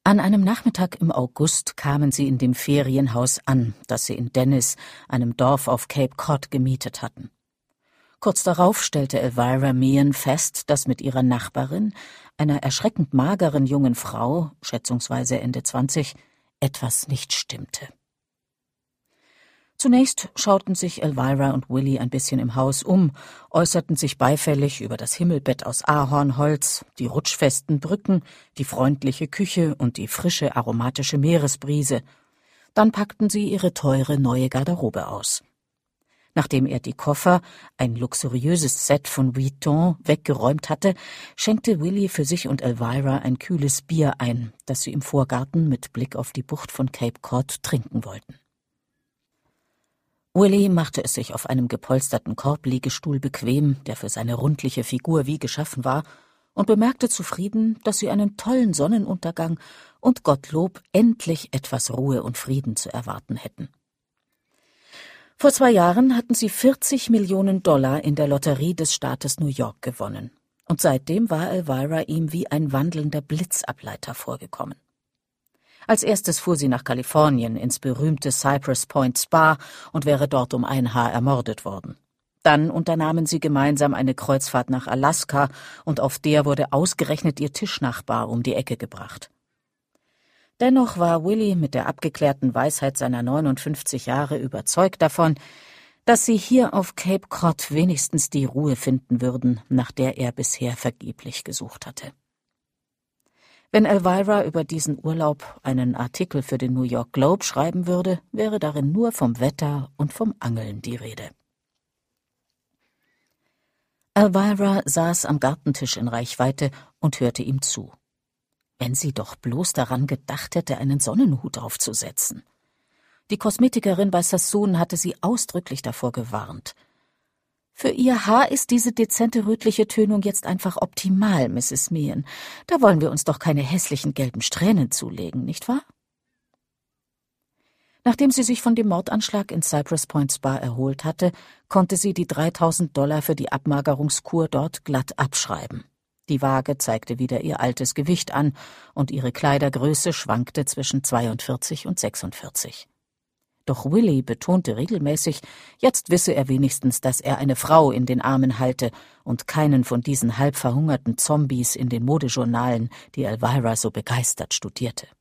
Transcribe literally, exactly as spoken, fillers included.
An einem Nachmittag im August kamen sie in dem Ferienhaus an, das sie in Dennis, einem Dorf auf Cape Cod, gemietet hatten. Kurz darauf stellte Elvira Meehan fest, dass mit ihrer Nachbarin, einer erschreckend mageren jungen Frau, schätzungsweise Ende zwanzig, etwas nicht stimmte. Zunächst schauten sich Elvira und Willie ein bisschen im Haus um, äußerten sich beifällig über das Himmelbett aus Ahornholz, die rutschfesten Brücken, die freundliche Küche und die frische, aromatische Meeresbrise. Dann packten sie ihre teure neue Garderobe aus. Nachdem er die Koffer, ein luxuriöses Set von Vuitton, weggeräumt hatte, schenkte Willie für sich und Elvira ein kühles Bier ein, das sie im Vorgarten mit Blick auf die Bucht von Cape Cod trinken wollten. Willie machte es sich auf einem gepolsterten Korbliegestuhl bequem, der für seine rundliche Figur wie geschaffen war, und bemerkte zufrieden, dass sie einen tollen Sonnenuntergang und Gottlob endlich etwas Ruhe und Frieden zu erwarten hätten. Vor zwei Jahren hatten sie vierzig Millionen Dollar in der Lotterie des Staates New York gewonnen, und seitdem war Elvira ihm wie ein wandelnder Blitzableiter vorgekommen. Als erstes fuhr sie nach Kalifornien ins berühmte Cypress Point Spa und wäre dort um ein Haar ermordet worden. Dann unternahmen sie gemeinsam eine Kreuzfahrt nach Alaska, und auf der wurde ausgerechnet ihr Tischnachbar um die Ecke gebracht. Dennoch war Willie mit der abgeklärten Weisheit seiner neunundfünfzig Jahre überzeugt davon, dass sie hier auf Cape Cod wenigstens die Ruhe finden würden, nach der er bisher vergeblich gesucht hatte. Wenn Elvira über diesen Urlaub einen Artikel für den New York Globe schreiben würde, wäre darin nur vom Wetter und vom Angeln die Rede. Elvira saß am Gartentisch in Reichweite und hörte ihm zu. Wenn sie doch bloß daran gedacht hätte, einen Sonnenhut aufzusetzen. Die Kosmetikerin bei Sassoon hatte sie ausdrücklich davor gewarnt. Für Ihr Haar ist diese dezente rötliche Tönung jetzt einfach optimal, Misses Meehan. Da wollen wir uns doch keine hässlichen gelben Strähnen zulegen, nicht wahr? Nachdem sie sich von dem Mordanschlag in Cypress Point Spa erholt hatte, konnte sie die dreitausend Dollar für die Abmagerungskur dort glatt abschreiben. Die Waage zeigte wieder ihr altes Gewicht an, und ihre Kleidergröße schwankte zwischen zweiundvierzig und sechsundvierzig. Doch Willie betonte regelmäßig, jetzt wisse er wenigstens, dass er eine Frau in den Armen halte und keinen von diesen halb verhungerten Zombies in den Modejournalen, die Elvira so begeistert studierte.